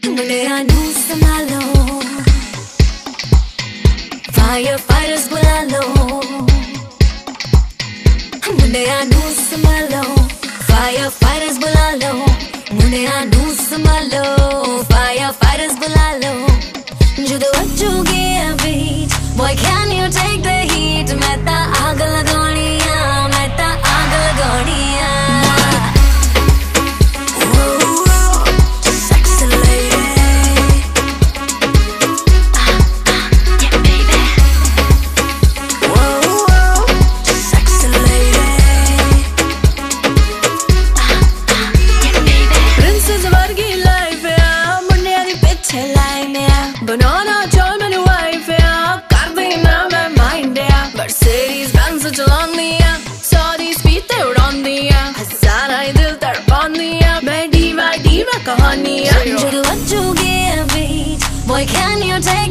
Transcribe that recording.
मुंडिया नू संभालो, firefighters बुला लो, मुंडिया नू संभालो, firefighters बुला लो, मुंडिया नू संभालो, firefighters बुला लो, जुद बच्चोगे बीच, boy can you take the heat, मैं ता आग लगाउनिया, मैं ता आग लगाउनिया। Banana join my wife, yeah. Carving now my mind, yeah. Mercedes Benz चलानी है, सारी स्पीड ते उड़ानी है, हज़ारा दिल तड़पानी है, मैं डीवा कहानी है। जो बच्चोगे बीच, boy can you take